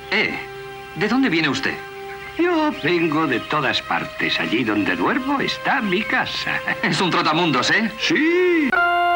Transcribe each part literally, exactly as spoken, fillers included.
Eh, ¿de dónde viene usted? Yo vengo de todas partes. Allí donde duermo está mi casa. Es un trotamundos, ¿eh? Sí.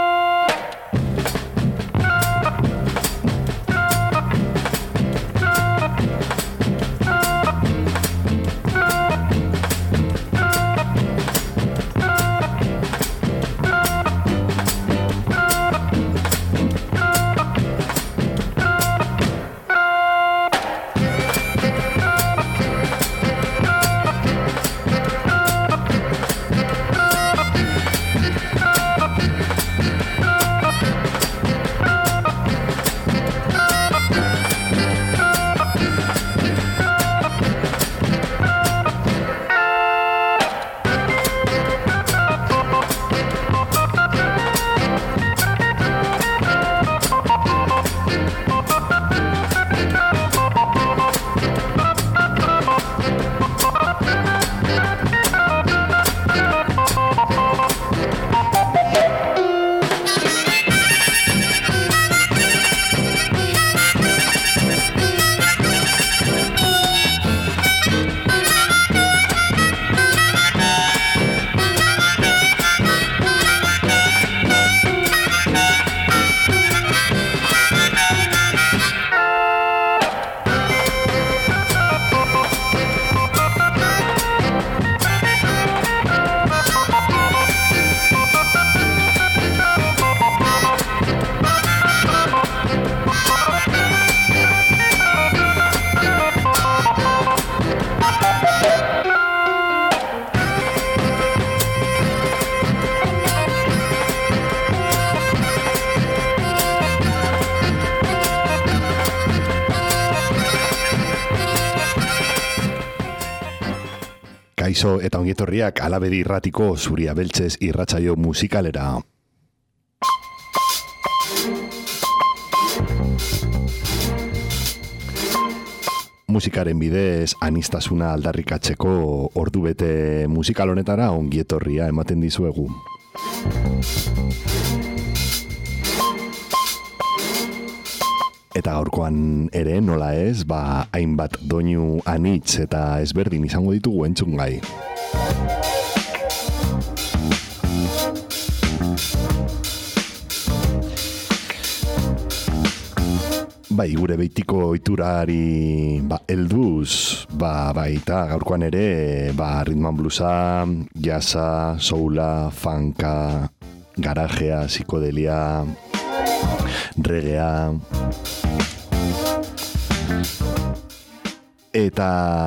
Kaixo eta ongietorriak Alabedi Irratiko Zuria Beltzez irratsaio musikalera. Musikaren bidez anistasuna aldarrikatzeko ordubete musikal honetara ongietorria ematen dizuegu. Eta gaurkoan ere, nola ez, ba, hainbat doinu anitz eta ezberdin izango ditugu entzungai. Bai, gure beitiko ohiturari ba, helduz, ba, baita gaurkoan ere, ba, ritman bluesa, jazza, soula, funka, garajea, psikodelia, reggaea, eta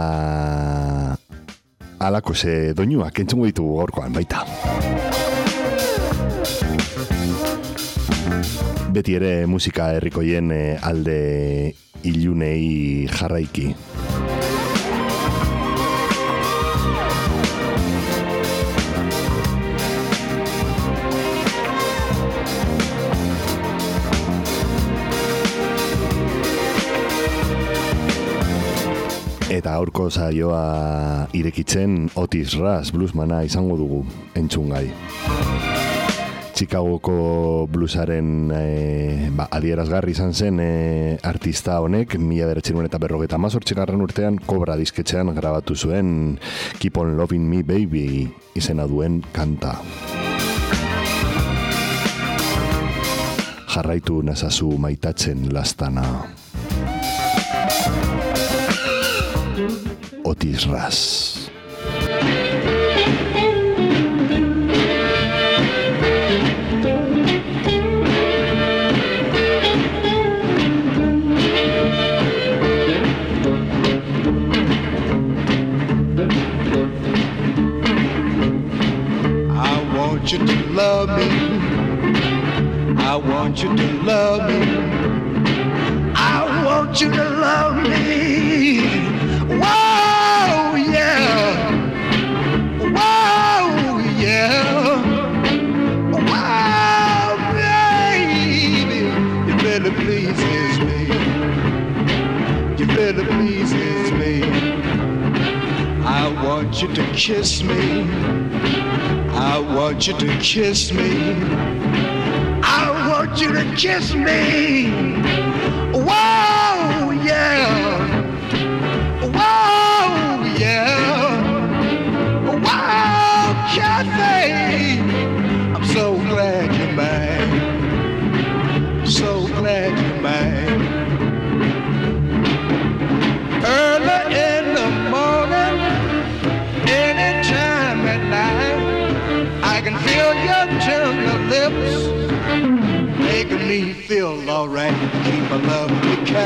alako ze doinuak entzungo ditugu gaurkoan baita. Beti ere musika herrikoien alde ilunei jarraiki. Eta aurko saioa irekitzen Otis Rush bluesmana izango dugu entzungai. Chicagoko bluesaren e, ba, adierazgarri izan zen e, artista honek mila bederatziehun eta berrogeita hamazortzigarren urtean Kobra disketxean grabatu zuen Keep on Loving Me Baby izena duen kanta. Jarraitu nazazu maitatzen lastana. Otis Rush. I want you to love me. I want you to love me. I want you to love me. Whoa, yeah. Whoa, yeah. Wow, baby. You better pleases me. You better pleases me. I want you to kiss me. I want you to kiss me. I want you to kiss me. Whoa, yeah.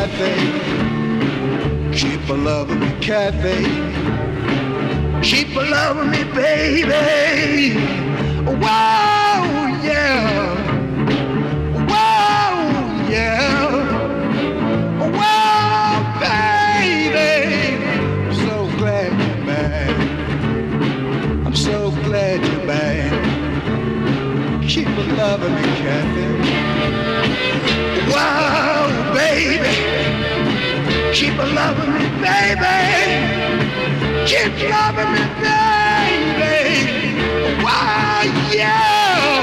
Kathy. Keep a loving me, Kathy. Keep a loving me, baby. Whoa, yeah. Whoa, yeah. Whoa, baby. I'm so glad you're back. I'm so glad you're back. Keep a loving me, Kathy. Wow, baby. Keep a loving me, baby. Keep loving me, baby. Wow, yeah.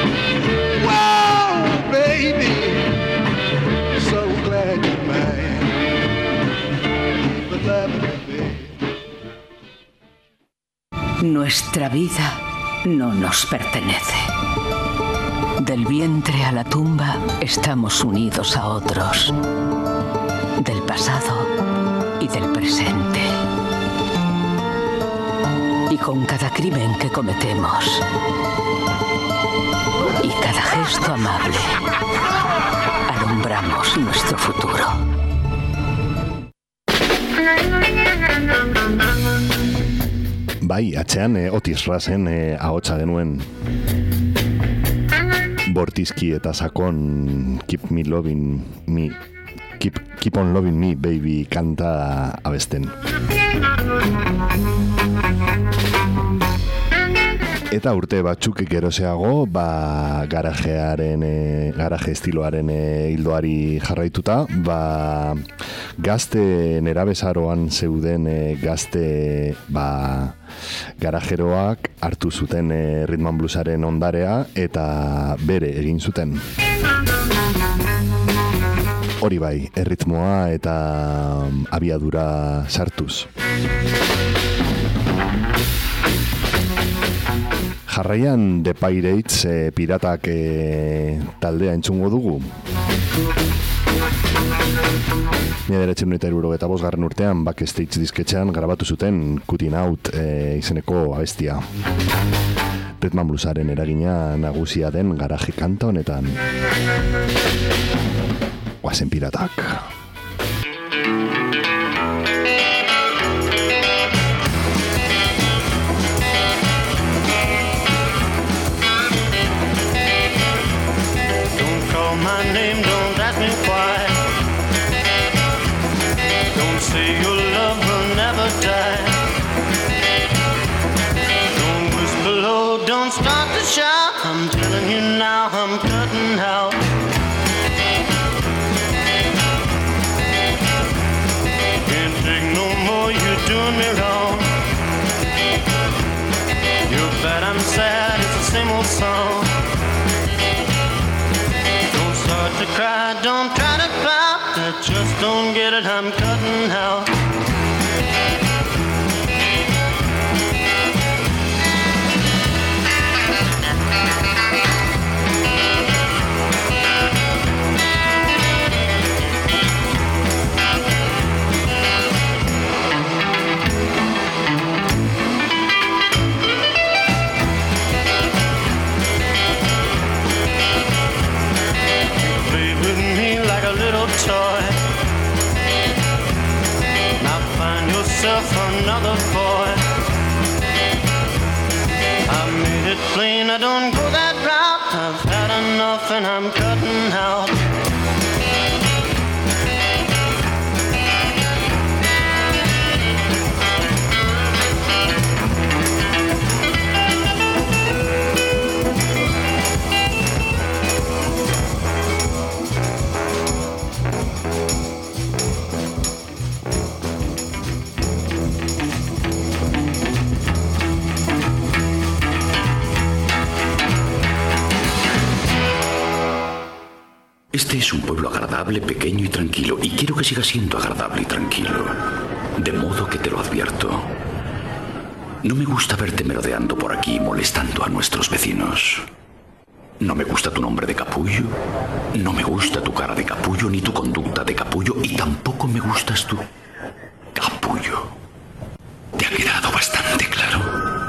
Wow, baby. So glad you're mine. Keep a loving me, baby. Nuestra vida no nos pertenece. Del vientre a la tumba estamos unidos a otros. Del pasado y del presente. Y con cada crimen que cometemos y cada gesto amable, alumbramos nuestro futuro. Bai, atzean eh, Otis Russen eh, ahotsa genuen bortizki eta sakon Keep me loving me Keep, keep on loving me, baby kanta abesten. Eta urte batzuk gerozeago, ba, garajearen, e, garaje estiloaren e, hildoari jarraituta, ba, gazte nerabezaroan zeuden e, gazte ba, garajeroak hartu zuten e, rhythm and bluesaren ondarea eta bere egin zuten. Hori bai, erritmoa eta abiadura sartuz. Jarraian The Pirates e, piratak e, taldea entzungo dugu. Mila bederatziehun eta hirurogeita bosgarren urtean Backstage disketxean grabatu zuten Cutting Out e, izeneko abestia. Rhythm and bluesaren eragina nagusia den garaje kanta honetan. Guazen piratak. My name, don't ask me why. Don't say your love will never die. Don't whisper low, don't start to shout. I'm telling you now, I'm cutting out. Can't take no more, you're doing me wrong. You're bad, I'm sad, it's the same old song. Start to cry, don't try to pout. I just don't get it, I'm cutting out. Toy. Now find yourself another boy. I made it plain, I don't go that route. I've had enough and I'm cutting out. Este es un pueblo agradable, pequeño y tranquilo, y quiero que siga siendo agradable y tranquilo. De modo que te lo advierto. No me gusta verte merodeando por aquí, molestando a nuestros vecinos. No me gusta tu nombre de capullo, no me gusta tu cara de capullo, ni tu conducta de capullo, y tampoco me gustas tú. Capullo. ¿Te ha quedado bastante claro?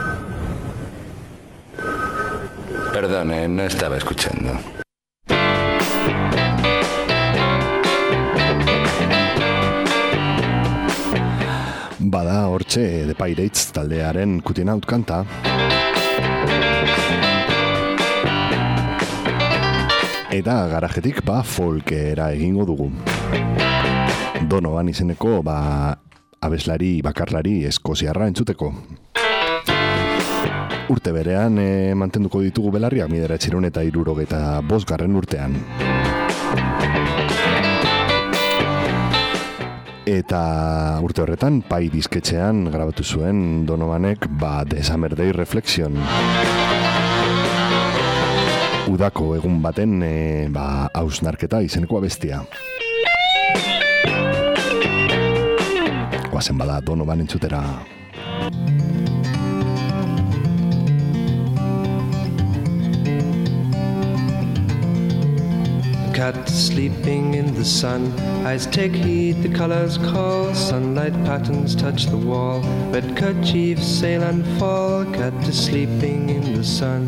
Perdone, no estaba escuchando. Bada, hortxe, The Pirates taldearen Cutting Out kanta. Eta garajetik, ba, folkera egingo dugu. Donovan izeneko, ba, abeslari, bakarlari, eskoziarra entzuteko. Urte berean e, mantenduko ditugu belarriak, mila bederatziehun eta hirurogeita bosgarren urtean. Eta urte horretan, Pai disketxean grabatu zuen Donovanek, ba, The Summer Day Reflection. Udako egun baten, e, ba, hausnarketa izeneko abestia. Guazen bada Donovan entzutera. Cat sleeping in the sun, eyes take heed, the colors call, sunlight patterns touch the wall, red kerchiefs sail and fall, cat is sleeping in the sun.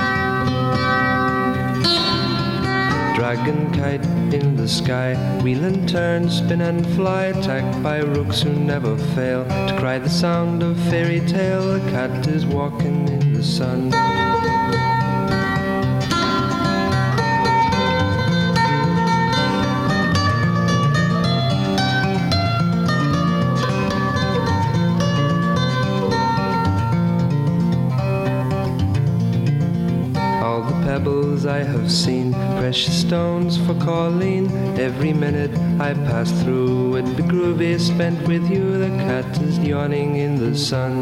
Dragon kite in the sky, wheel and turn, spin and fly, attacked by rooks who never fail to cry the sound of fairy tale, the cat is walking in the sun. I have seen precious stones for Colleen. Every minute I pass through would be groovy spent with you. The cat is yawning in the sun.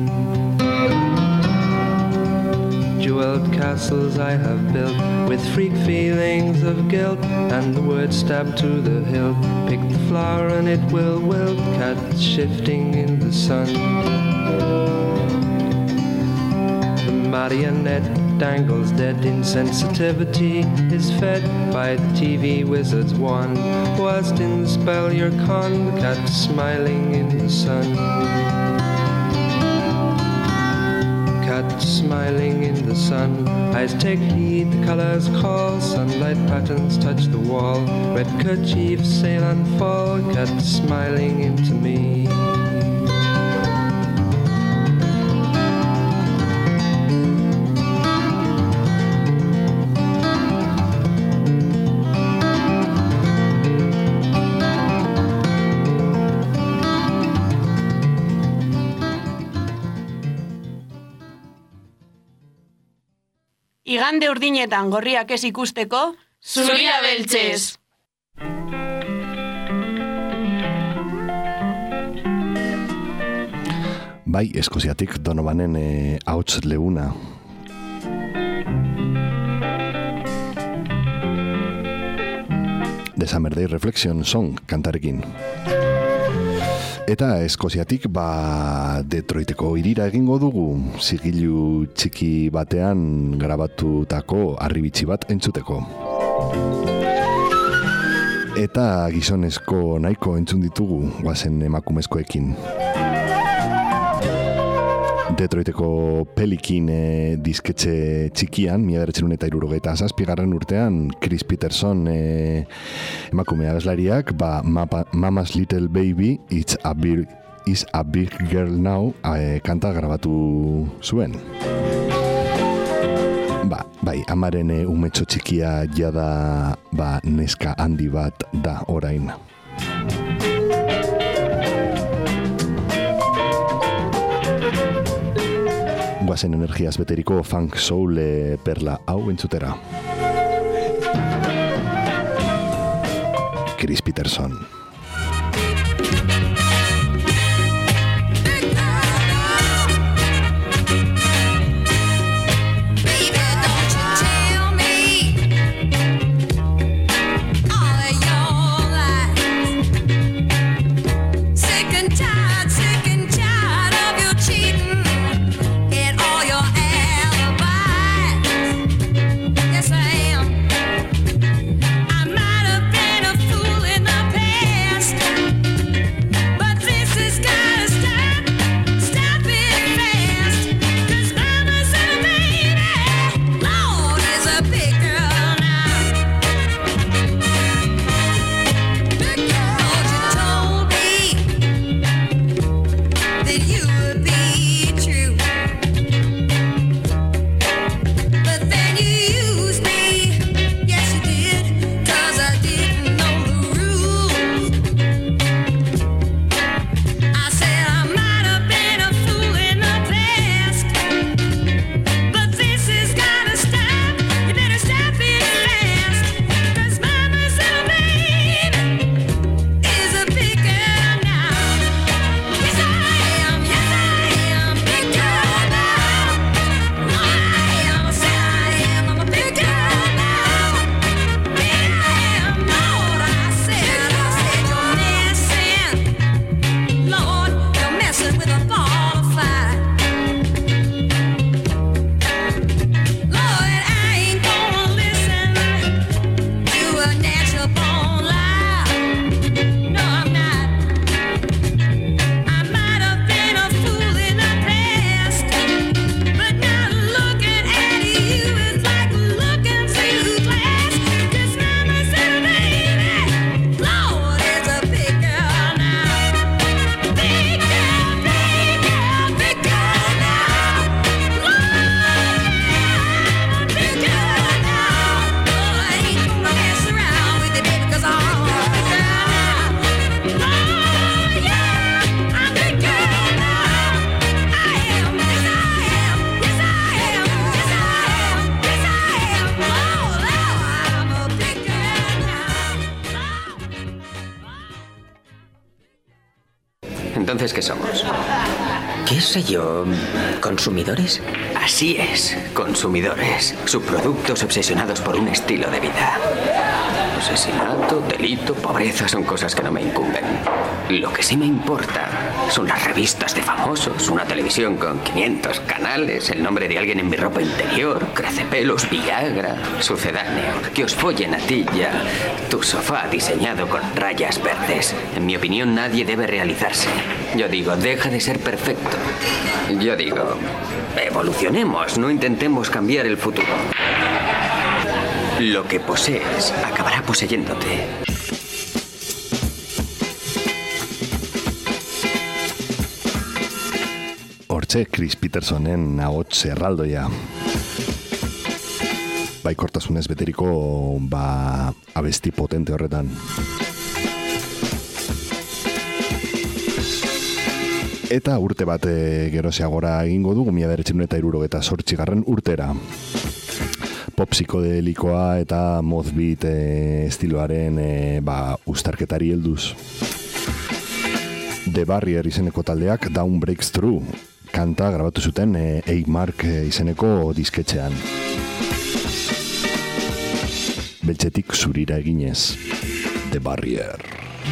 Jeweled castles I have built with freak feelings of guilt, and the word stabbed to the hilt. Pick the flower and it will wilt. Cat shifting in the sun. The marionette dangles dead, insensitivity is fed by the T V wizard's wand. Whilst in the spell you're con, the cat smiling in the sun. Cat smiling in the sun, eyes take heed, the colors call, sunlight patterns touch the wall, red kerchiefs sail and fall, cat smiling into me. Igande urdinetan gorriak ez ikusteko, zuria beltzez! Bai, eskoziatik Donovanen eh, ahots leuna. The Summer Day Reflection Song kantarekin. Eta eskoziatik, ba, Detroiteko hirira egingo dugu, zigilu txiki batean grabatutako harribitxi bat entzuteko. Eta gizonezko nahiko entzun ditugu, guazen emakumezkoekin. Detroiteko Pelikin e, disketxe txikian, mila bederatziehun eta hirurogeita zazpigarren urtean, Chris Peterson e, emakume abeslariak, ba, Mapa, Mama's Little Baby, It's a Big, It's a Big Girl Now, e, kanta grabatu zuen. Ba, bai, amaren e, umetxo txikia jada, ba, neska handi bat da orain. Guazen energiaz beteriko funk soul e, perla hau entzutera. Chris Peterson. I might have been a fool in the past. Entonces, ¿qué somos? ¿Qué sé yo? ¿Consumidores? Así es, consumidores. Subproductos obsesionados por un estilo de vida. Asesinato, delito, pobreza son cosas que no me incumben. Lo que sí me importa son las revistas de famosos, una televisión con quinientos canales, el nombre de alguien en mi ropa interior, crecepelos, Viagra, sucedáneo, que os follen a ti ya, tu sofá diseñado con rayas verdes. En mi opinión, nadie debe realizarse. Yo digo, deja de ser perfecto. Yo digo, evolucionemos, no intentemos cambiar el futuro. Lo que posees acabará poseyéndote. Hortxe, Chris Petersonen ahots erraldoia. Baikortasunez beteriko ba, abesti potente horretan. Eta urte bat e, geroziagora egingo dugu, mila bederatziehun eta hirurogeita zortzigarren urtera. Pop psikodelikoa eta modbeat e, estiloaren e, ba, ustarketari helduz. The Barrier izeneko taldeak Down Breaks Through kanta grabatu zuten e, A. Mark izeneko disketxean. Beltzetik zurira eginez. The Barrier.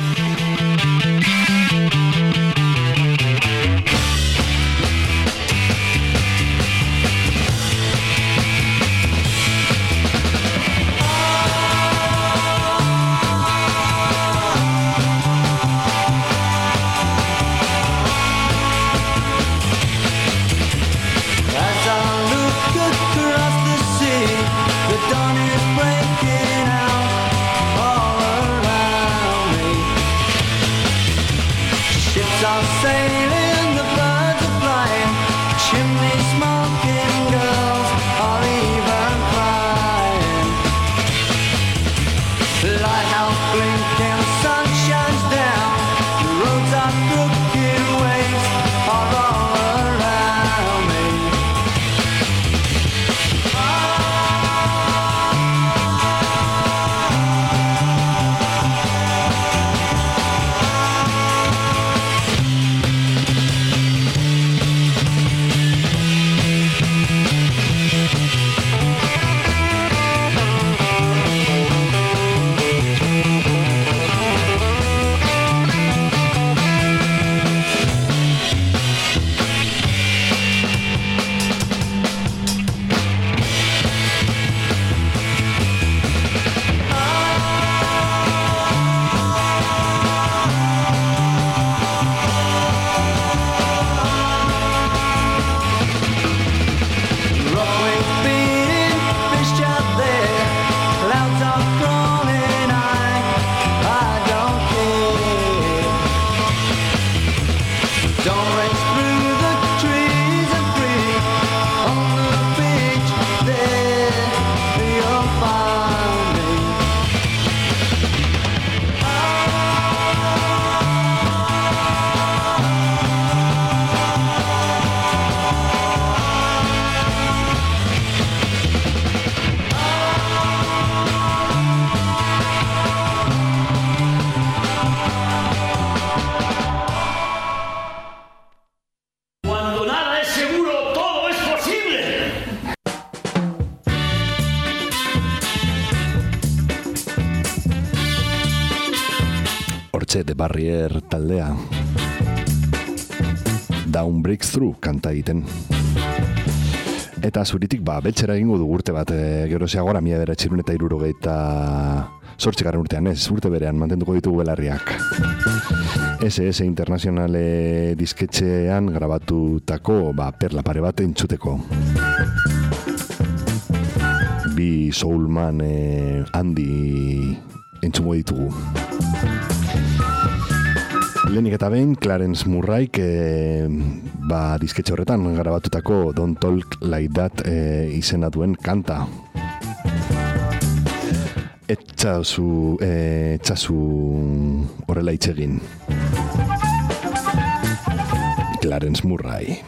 The Barrier taldea Down Breaks Through kanta egiten. Eta zuritik ba, beltxera egingo du urte bat e, geroziagora mila bederatziehun eta hirurogeita zortzigarren urtean ez, urte berean mantenduko ditugu belarriak. ese ese Internazionale disketxean grabatutako ba, perla pare bat entzuteko. Bi soulman e, handi entzungo ditugu. Lehenik eta behin, Clarence Murray e, ba, disketxe horretan grabatutako Don't Talk Like That e, izena duen kanta. Etxazu, e, etxazu horrela itxegin. Clarence Murray.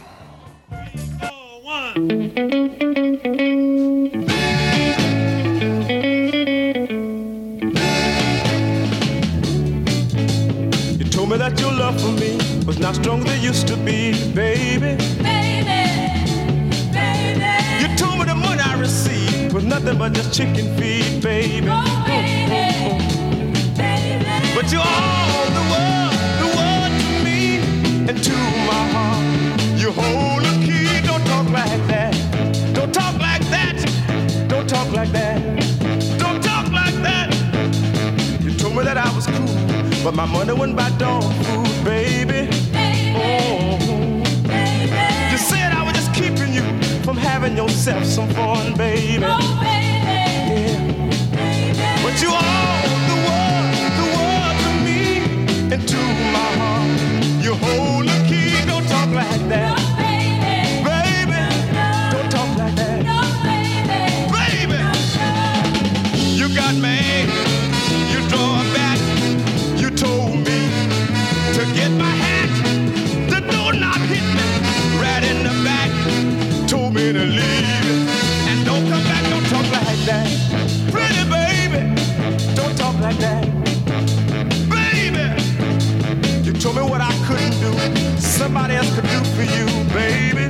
told me that your love for me was not strong as it used to be, baby. Baby, baby. You told me the money I received was nothing but just chicken feed, baby. Oh, baby, oh, oh. Baby. But you're all the world, the world to me and to my heart. You hold the key, don't talk like that. Don't talk like that. Don't talk like that. Don't talk like that. You told me that I was cool, but my money went by dog food, baby. Baby, oh, baby. You said I was just keeping you from having yourself some fun, baby. Oh, baby, yeah. Baby. But you are the world, the world to me and to my heart. You hold the key, don't talk like that. No, baby, baby, no, don't talk like that. No, baby, baby, no, you got mad, you draw back. You told me to get my hat, the door knob hit me right in the back. Told me to leave and don't come back, don't talk like that. Pretty baby, don't talk like that. Baby, you told me what I couldn't do, somebody else could do for you, baby.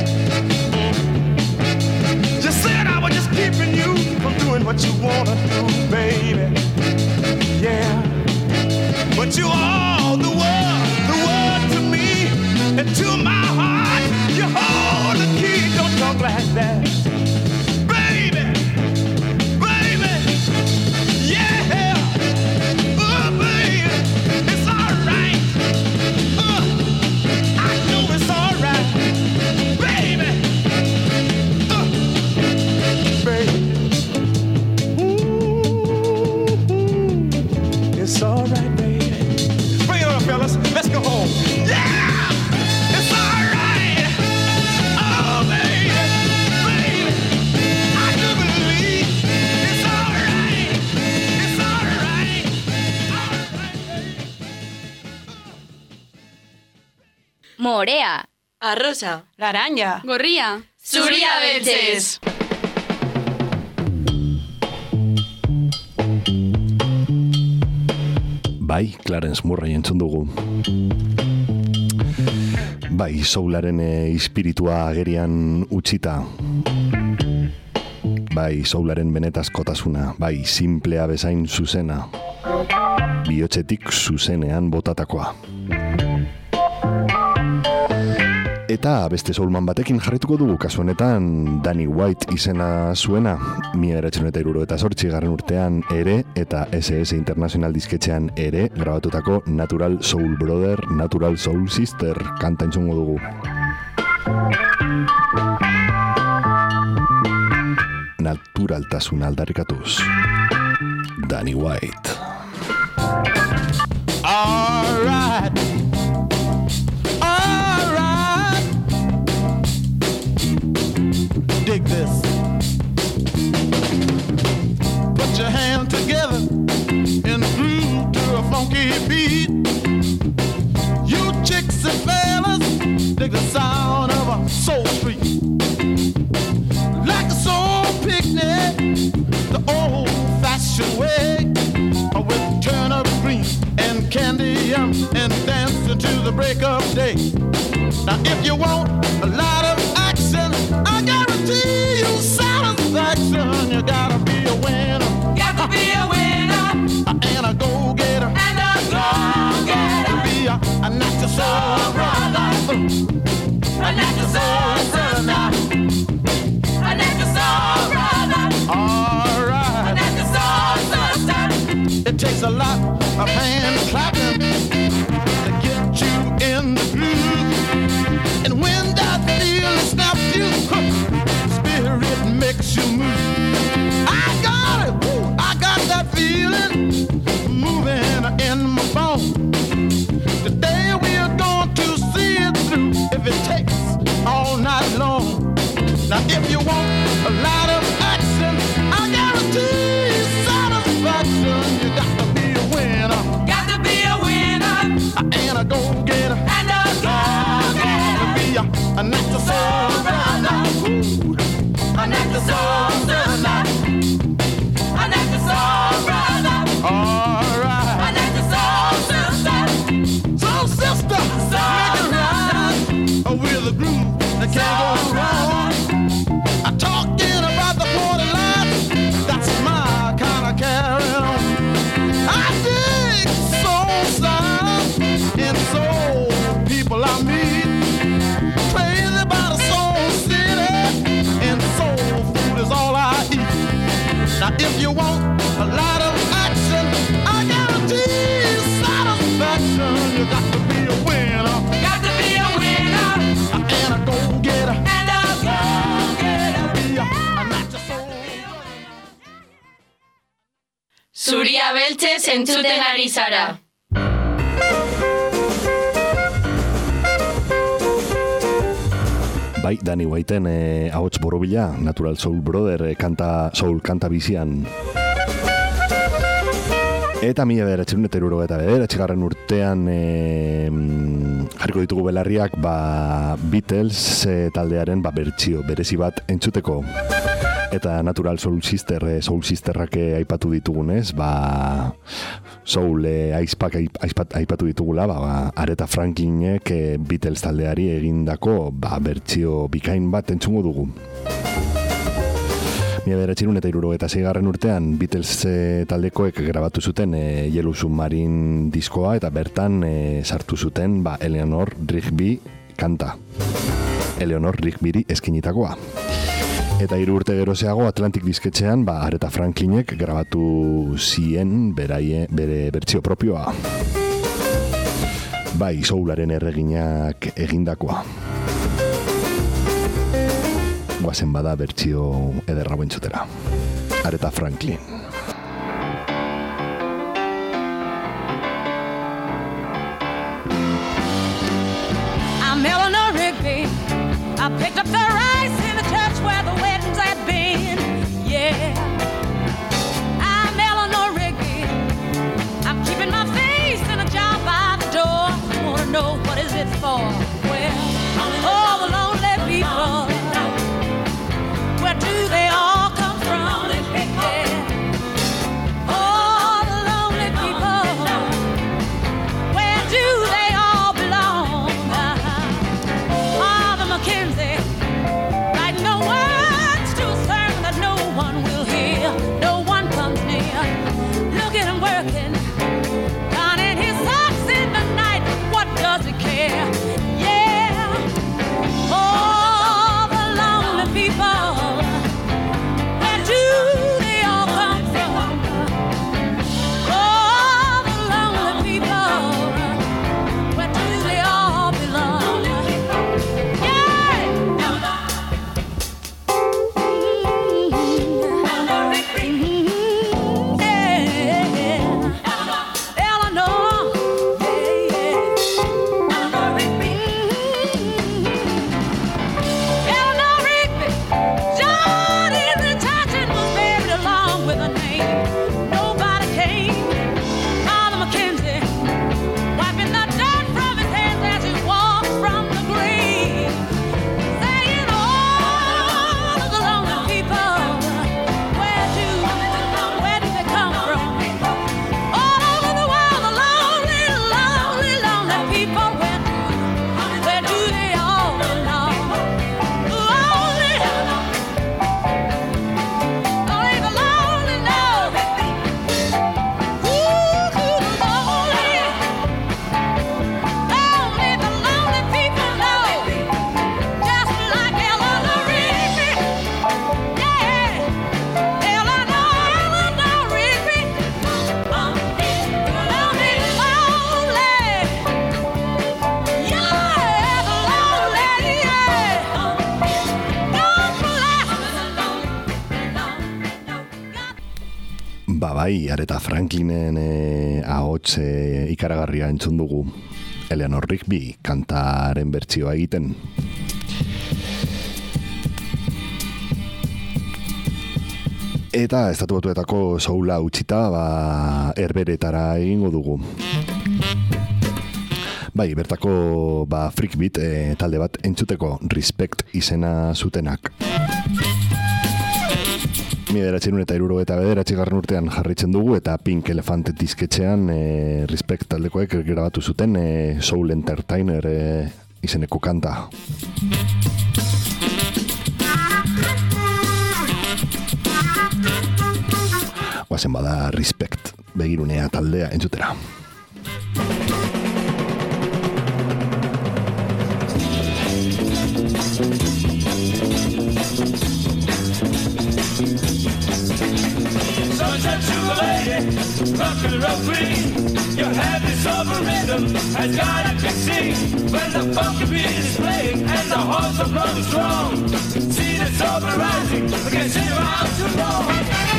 You said I was just keeping you from doing what you wanna do, baby. Yeah. But you are the world, the world to me and to my heart. You hold the key, don't talk like that. Baby, baby, yeah. Oh, baby, it's all right. Uh, I know it's all right. Baby, uh, baby. Ooh, it's all right, baby. Fellas, let's go home. Yeah! It's all right. Oh, baby, baby, I do believe it's all right. It's all right. All right, baby. Morea. Arrosa. Laranja. Gorria. Zuria beltzez. Bai, Clarence Murray entzun dugu. Bai, soularen e, ispiritua agerian utzita. Bai, soularen benetazkotasuna. Bai, simplea bezain zuzena. Bihotzetik zuzenean botatakoa. Eta beste soulman batekin jarrituko dugu, kasu honetan Danny White izena zuena, mila bederatziehun eta hirurogeita zortzi garren urtean ere, eta ese ese International disketxean ere, grabatutako Natural Soul Brother, Natural Soul Sister kanta entzungo dugu. Naturaltasun aldarrikatuz. Danny White. All right. Dig this. Put your hands together and groove to a funky beat. You chicks and fellas, dig the sound of a soul street. Like a soul picnic, the old-fashioned way, with turnip green and candy yum and dancing to the break of day. Now if you want a lot of action, I guarantee you satisfaction. You gotta be a winner. Gotta be a winner. And a go-getter. And a go-getter. Be a, a natural soul brother. A natural soul brother. A natural soul brother. All right. A natural soul sister. It takes a lot of hand clapping to get you in the groove. And when that feeling snaps you, huh, spirit makes you move. I got it, woo, I got that feeling moving in my bones. Today we are going to got to be a winner. Got to be a winner. And a go-getter. And a go-getter. Be a, a not your soul. Zuria beltzez entzuten ari zara. Bai, Danny Whiteen eh, ahots borobila, Natural Soul Brother, eh, kanta, soul kanta bizian. Eta mila bederatxerun eta iruro eta bederatxigarren urtean eh, jarriko ditugu belarriak ba, Beatles eh, taldearen ba, bertsio berezi bat entzuteko. Eta Natural Soul Sister, eh, Soul Sisterrak eh, aipatu ditugunez, ba, Soul eh, aizpak aizpat, aipatu ditugula, ba, ba, Aretha Franklinek eh, Beatles taldeari egindako ba, bertsio bikain bat entzungo dugu. Mila bederatxirun eta iruro eta zeigarren urtean Beatles eh, taldekoek grabatu zuten eh, Yellow Submarine diskoa eta bertan eh, sartu zuten ba, Eleanor Rigby kanta. Eleanor Rigbyri eskinitakoa. Eta hiru urte gerozeago Atlantic disketxean ba, Aretha Franklinek grabatu zien beraie, bere bertsio propioa. Bai, soularen erreginak egindakoa. Guazen bada bertsio ederra bentsutera. Aretha Franklin. I'm Eleanor Rigby. I picked up the rice in the church where the weddings had been. Yeah. I'm Eleanor Rigby. I'm keeping my face in a jar by the door. Wanna know what is it for? Well, all the lonely people. Where do they all come from? Yeah. All the lonely people. Where do they all belong? Father McKenzie, writing the words to a sermon that no one will hear. No one comes near. Look at him working, donning his socks in the night. What does he care? Yeah. All the lonely people. Bai, Aretha Franklinen eh, ahots eh, ikaragarria entzun dugu. Eleanor Rigby kantaren bertsioa egiten. Eta estatu batuetako soula utzita ba, herberetara egingo dugu. Bai, bertako ba, freak beat eh, talde bat entzuteko Respect izena zutenak. Mi bederatxerun eta iruro eta bederatxigarren urtean jarritzen dugu eta Pink Elephant disketxean e, Respect taldekoek grabatu zuten e, Soul Entertainer e, izeneko kanta. Guazen bada Respect begirunea taldea entzutera. Sunset to a lady, rockin' real green. You had this over the rhythm has got to be seen. When the funky beat is playing and the hearts are growing strong. See the sober rising, we can sit around too long.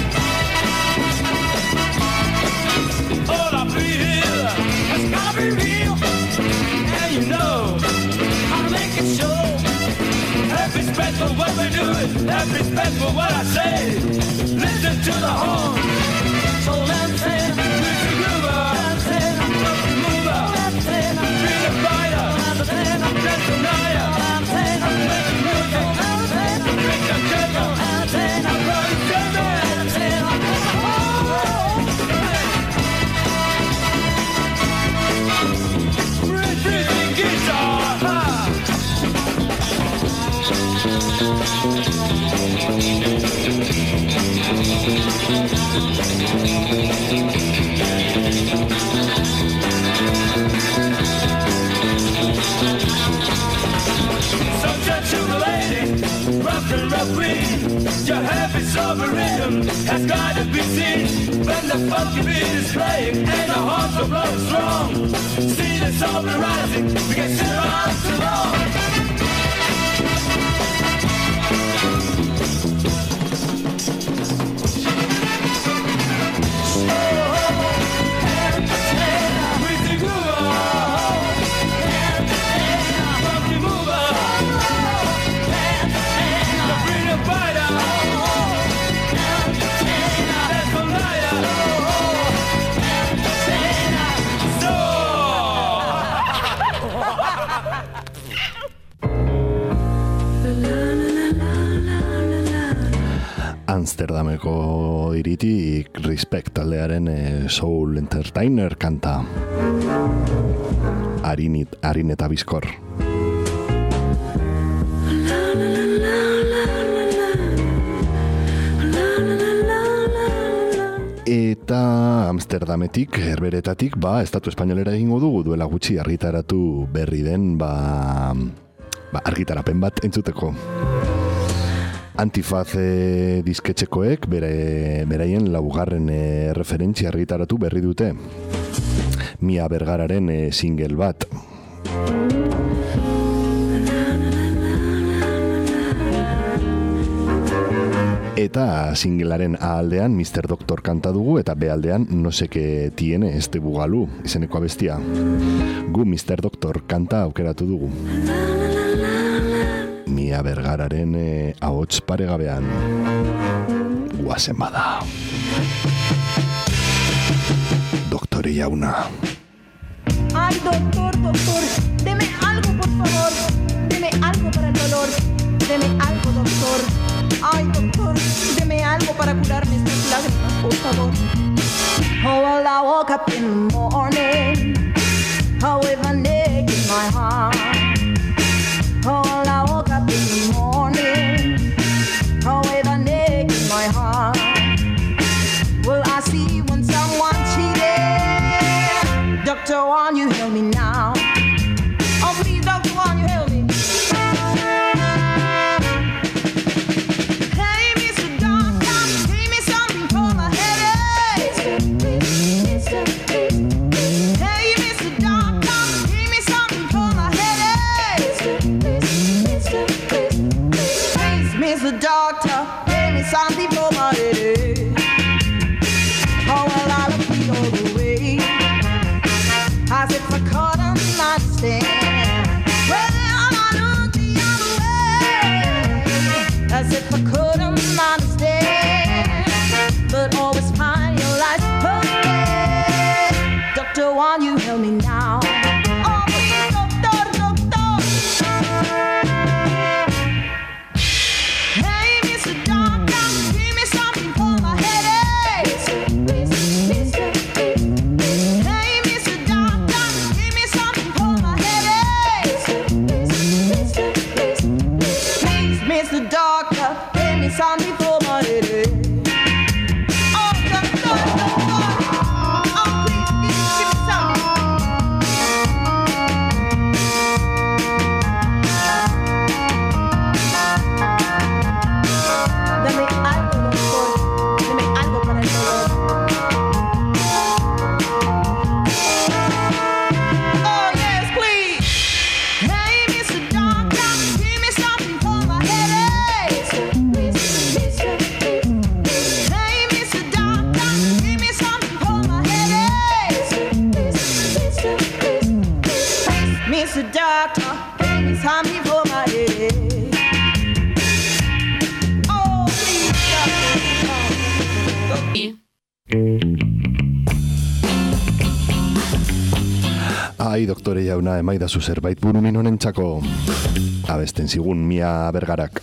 All I feel here has got to be real. And you know how to make it show. Have respect for what we do, have respect for what I say. Listen to the horn. So let's say, with the groover, let's say, funky mover, let's say, be the fighter, let's say, just a liar, let's say, make the music, let's say, make the juggle, let's say, run the juggle, let's say, oh, breathing guitar, ha! So gentle lady, rough and rough queen, your happy sober rhythm has got to be seen. When the funky beat is playing and the hearts are blowing strong. See the sober rising, we can sit around too long. Amsterdameko iritik Respect taldearen e, Soul Entertainer kanta. Harinit, harin eta bizkor. Eta Amsterdametik, herberetatik, ba, estatu espainolera egingo dugu duela gutxi argitaratu berri den, ba, ba argitarapen bat entzuteko. Antifaz e, disketxekoek bere, beraien laugarren e, referentzia argitaratu berri dute. Mia Bergararen e, single bat. Eta singlearen A aldean mister Doctor kanta dugu eta B aldean no sé qué tiene este bugalu izeneko abestia. Gu mister Doctor kanta aukeratu dugu. Mia Bergararen eh, ahots paregabean. Guazen bada. Doktore jauna. Ay, doctor, doctor, deme algo, por favor. Deme algo para el dolor. Deme algo, doctor. Ay, doctor, deme algo para curarme estas lágrimas, por favor. Oh, well, I woke up in the morning, oh, with a neck in my heart. Oh, well, I woke up in the morning, oh, with a neck in my heart. Well, I see when someone cheated. Doctor, won't you help me now? Oh, please, doctor, won't you help me? Hey, Mister Doctor, give me something for my headache. Hey, Mister Doctor, give me something for my headache. Please, Mister Doctor, give me something for my headache. Oh, well, I look the other way, as if I caught on my Mister Doctor, please hand me for my head. Oh, please, doctor. Ai, doktore jauna, emaidazu zerbait burumin honentzako. Abesten zigun Mia Bergarak.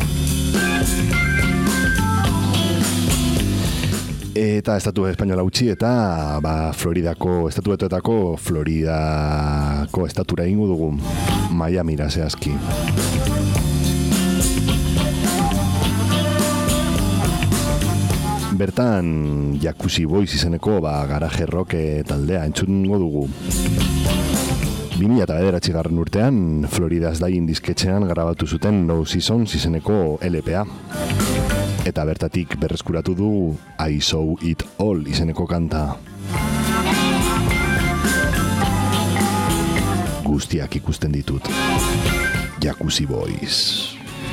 Eta estatu espainola utzi eta ba, Floridako, estatuetuetako Floridako estatura ingo dugu Miamira zehazki. Bertan Jacuzzi Boys izeneko ba, garaje rock taldea entzungo dugu. bi mila bederatzigarren urtean Florida's Dying disketxean grabatu zuten No Seasons izeneko L P A. Eta bertatik berreskuratu du I Saw It All izeneko kanta. Guztiak ikusten ditut. Jacuzzi Boys.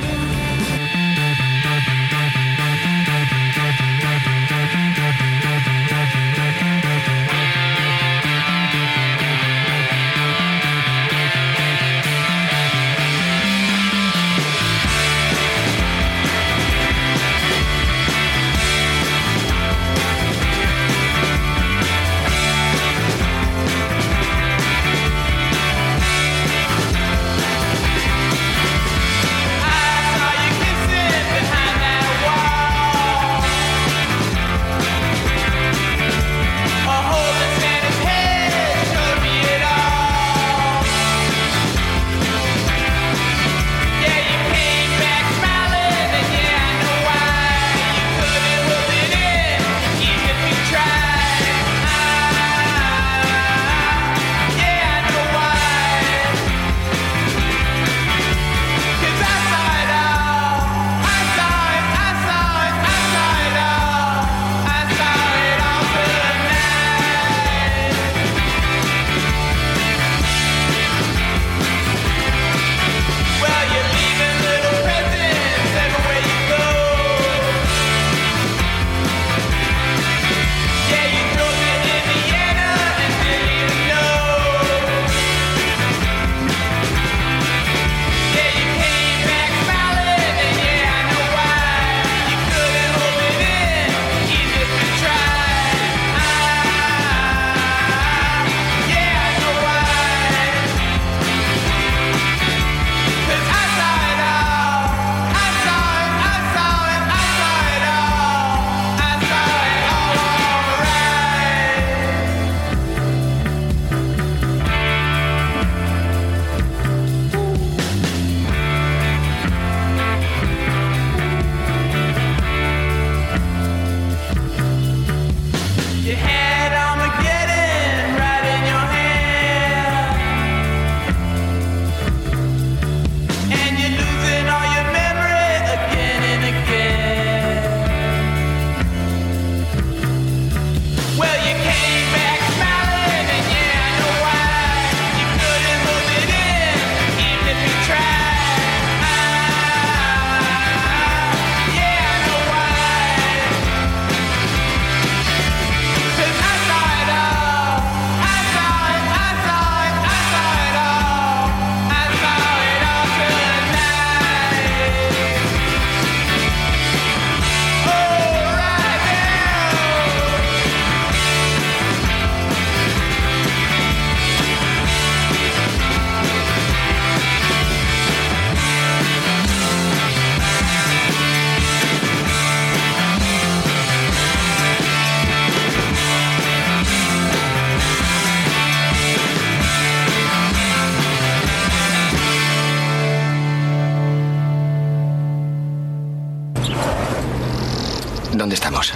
¿Dónde estamos?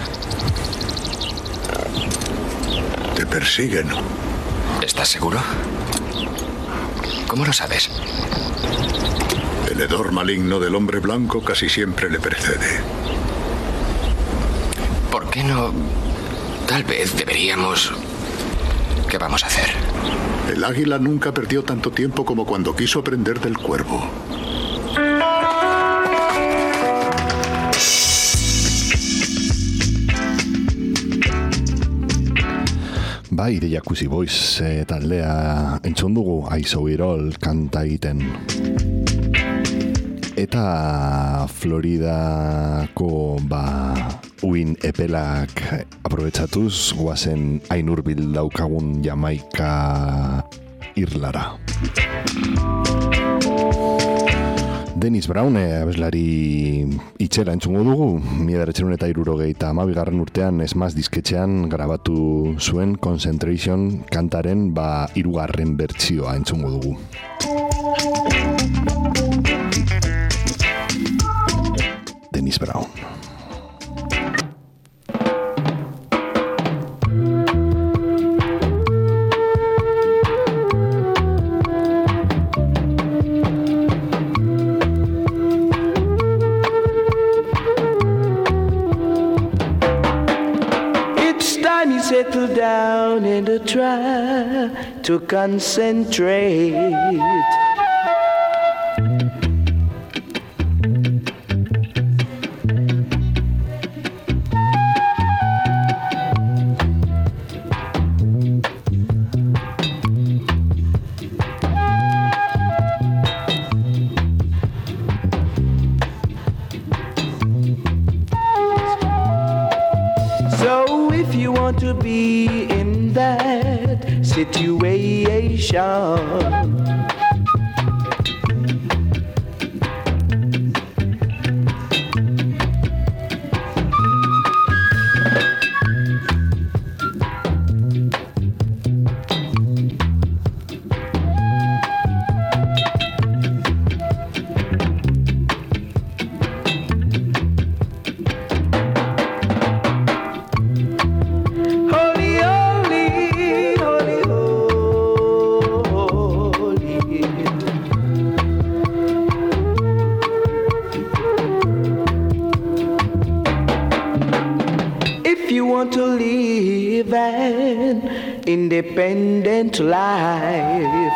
Te persiguen. ¿Estás seguro? ¿Cómo lo sabes? El hedor maligno del hombre blanco casi siempre le precede. ¿Por qué no? Tal vez deberíamos... ¿Qué vamos a hacer? El águila nunca perdió tanto tiempo como cuando quiso aprender del cuervo. Bai, The Jacuzzi Boys e, taldea entzun dugu I Saw It All kanta egiten. Eta Floridako ba, uin epelak aprobetsatuz guazen hain hurbil daukagun Jamaika irlara. Dennis Brown, abeslari itxela entzungo dugu, mila bederatziehun eta hirurogeita hamabigarren urtean Smash disketxean grabatu zuen Concentration kantaren ba hirugarren bertsioa entzungo dugu. Dennis Brown. Settle down and try to concentrate. To be in that situation, independent life.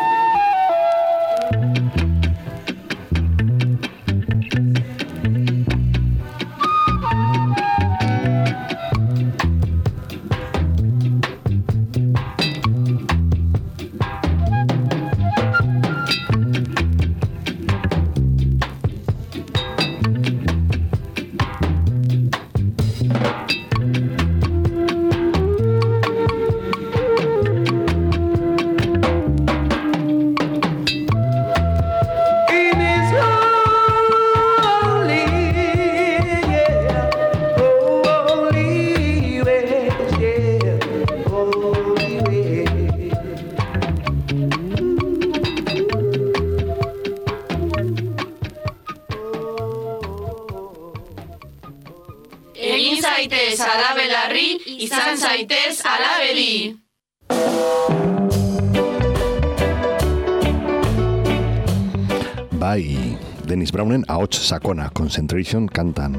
zaitez alabelarri, izan zaitez alabedi. Bai, Dennis Brownen ahots sakona, Concentration kantan.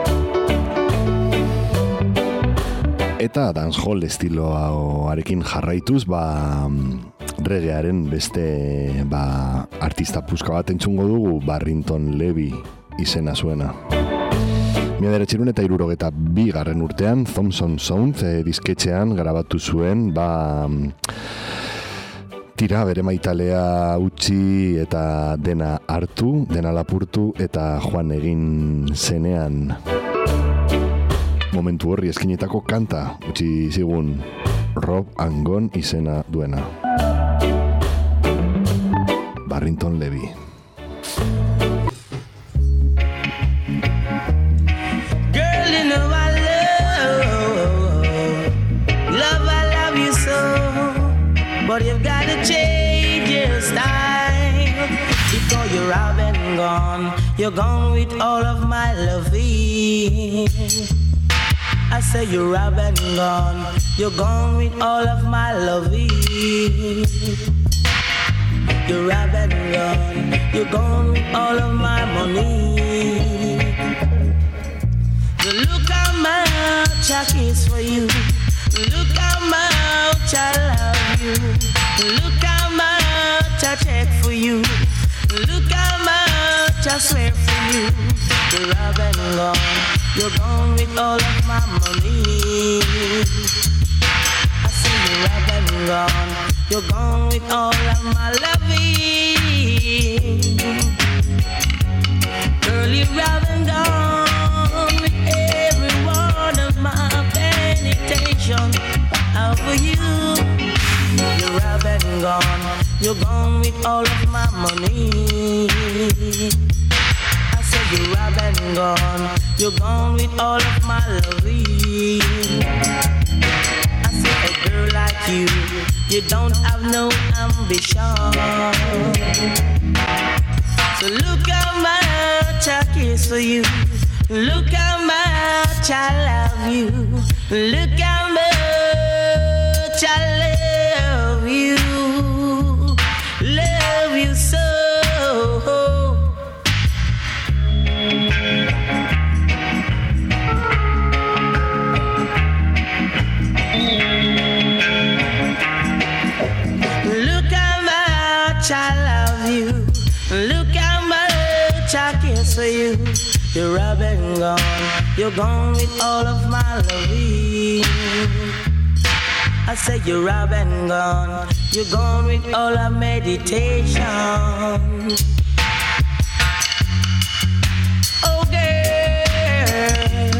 Eta dancehall estiloarekin jarraituz, ba, reggaearen beste ba, artista puska bat entzungo dugu, Barrington Levy izena zuena. Mila bederatziehun eta hirurogeta bigarren urtean, Thompson Sound e, disketxean grabatu zuen, ba, tira bere maitalea utzi eta dena hartu, dena lapurtu eta joan egin zenean. Momentu horri eskinetako kanta utzi zigun Rob and Gone izena duena. Barrington Levy. Girl, you know I love, love, I love you so, but you've got to change your style, because you're Rob and Gone, you're gone with all of my loving. I say you're Rob and Gone, you're gone with all of my loving. You're Rob and Gone, you're gone with all of my money. Look how much I kiss for you. Look how much I love you. Look how much I check for you. Look how much I swear for you. You're Rob and Gone, you're gone with all of my money. I say say you're up and gone. You're gone with all of my loving. Girl, you're up and gone with every one of my penetration over you. You're up and gone. You're gone with all of my money. I said you're up and gone. You're gone with all of my loving. I said a girl like you, you don't have no ambition. So look how much I care for you. Look how much I love you. Look how much I love you. Love you so. Look how much I love you. Look how much I care for you. You're up and gone. You're gone with all of my loving. I say you're up and gone. You're gone with all our meditation. Oh girl,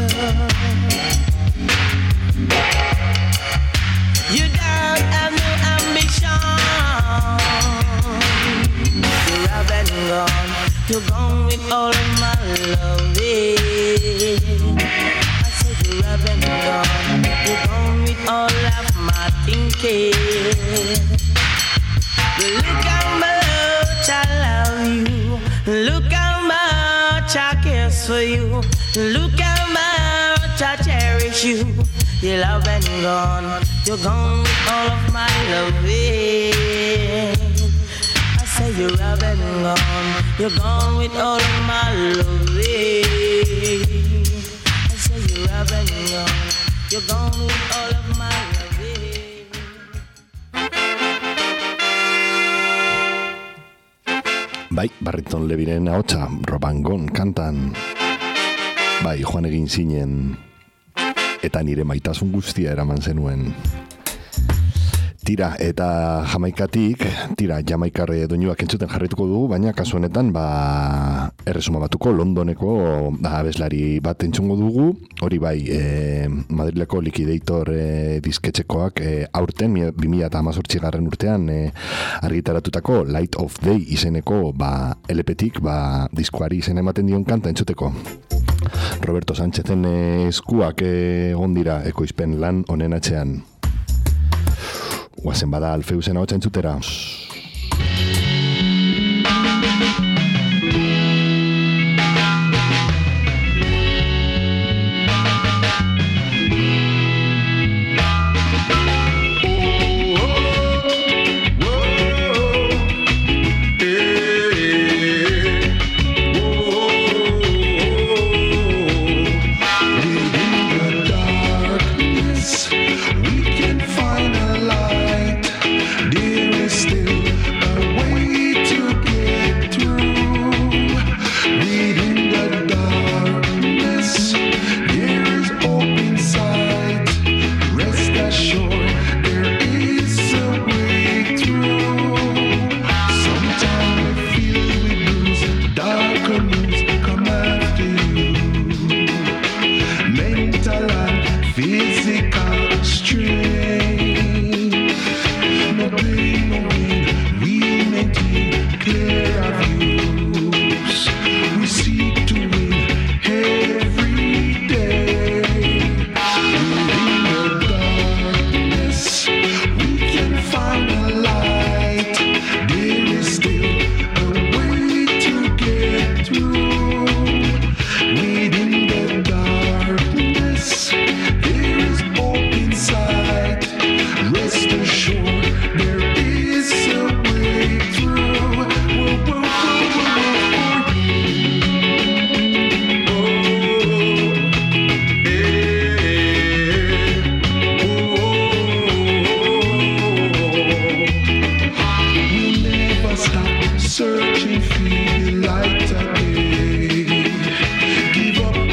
you don't have no ambition. You're up and gone. You're gone with all of my loving. I said you're up and gone. You're gone with all of my thinking. Look how much I love you. Look how much I care for you. Look how much I cherish you. You're love and gone. You're gone with all of my loving. I say you're love and gone. You're gone with all of my loving. I say you're love and gone. You're gone with all of my loving. Bai, Barrington Leviren ahotsa, Robangon kantan. Bai, joan egin zinen, eta nire maitasun guztia eraman zenuen. Tira, eta Jamaikatik, tira, Jamaikarre doinuak entzuten jarrituko dugu, baina kasu honetan, ba, erresuma batuko, Londoneko, da, abeslari bat entzungo dugu, hori bai, e, Madrileko Liquidator e, disketxekoak e, aurten, bi mila hemezortzigarren urtean e, argitaratutako Light of Day izeneko, ba, L P-tik, ba, diskoari izen ematen dion kanta entzuteko. Roberto Sánchezen e, eskuak egon dira ekoizpen lan honen atzean. Guazen bada Alfeusen ahotsa entzutera.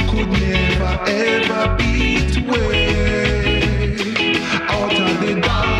Ever beat way out of the dark.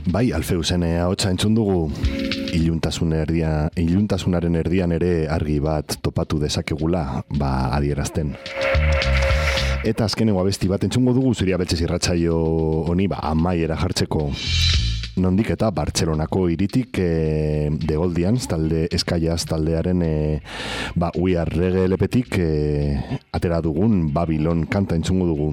Bai, Alfeusen ahotsa entzun dugu. Iluntasun erdia, iluntasunaren erdian ere argi bat topatu dezakegula, ba adierazten. Eta azkenengo abesti bat entzungo dugu Zuria Beltzez irratsaio honi ba amaiera jartzeko. Nondik eta Bartzelonako hiritik e, The Goldians talde Eskaiaz taldearen e, ba We Are Reggae L P-tik e, atera dugun Babylon kanta entzungo dugu.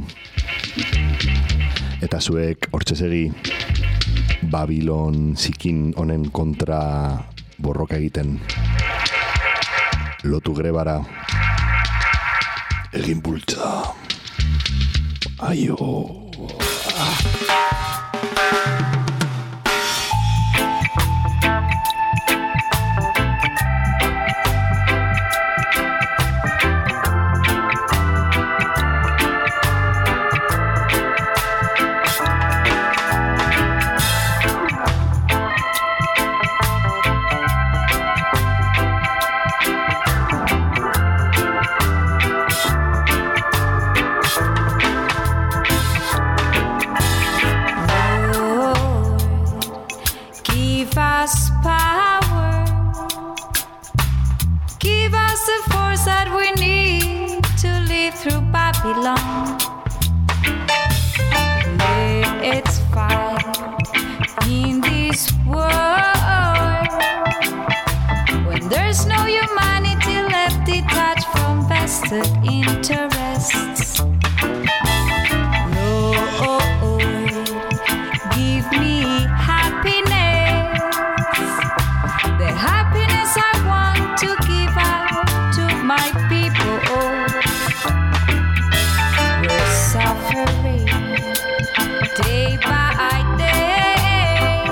Eta zuek hortxe segi Babylon zikin honen kontra borroka egiten. Lotu grebara. Egin bultza. Aio. Ah. Babylon. It's fine in this world when there's no humanity left detached from vested interests. Lord, give me happiness, the happiness I want to give out to my people. Suffering day by day.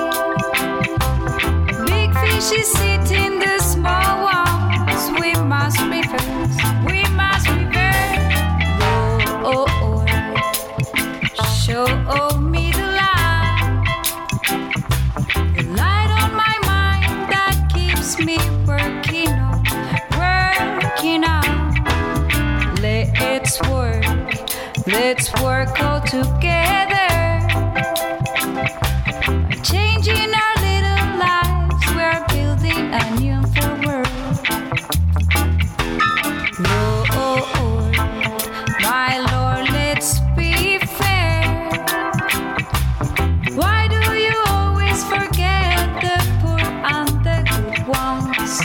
Big fishes sit in the small ones. We must reverse. We must reverse. Lord, show me the light, the light on my mind that keeps me working on, working on. Let's work. Let's work all together, changing our little lives. We're building a new world. Lord, my Lord, let's be fair. Why do you always forget the poor and the good ones?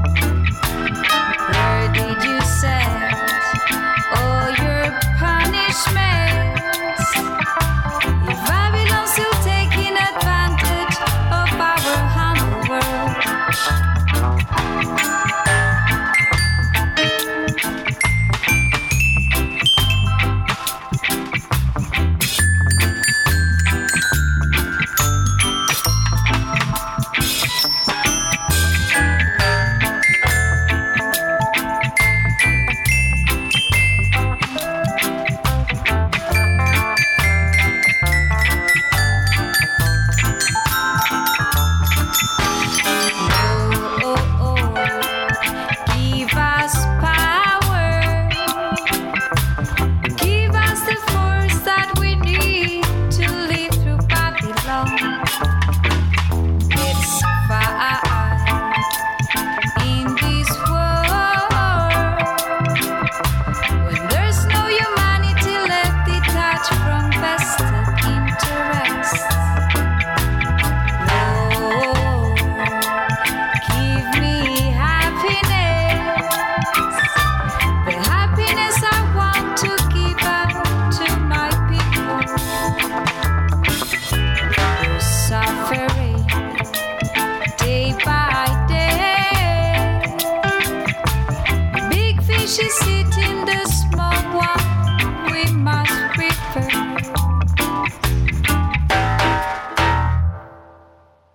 Where did you set all your punishments? If Babylon's still taking advantage of our humble world.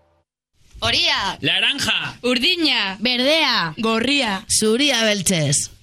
Naranja, urdina, berdea, gorria, zuria beltzez.